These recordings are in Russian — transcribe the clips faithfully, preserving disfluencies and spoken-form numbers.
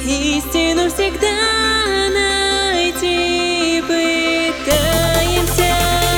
истину всегда найти пытаемся.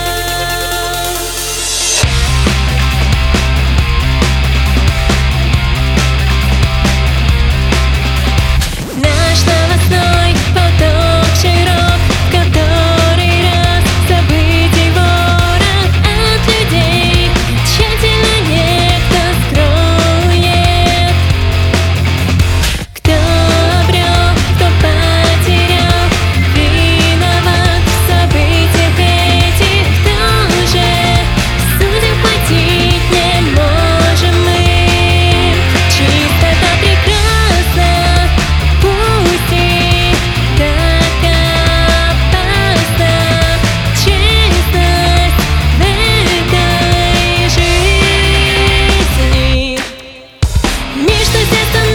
Наш новостной поток широк, в который раз событий ворох от людей тщательно некто скроет. Кто обрел, кто потерял, виноват в событиях этих. Кто же судеб хватить не можем мы? Чистота прекрасна, пусть и так опасна. Честность в этой жизни. Между сердцем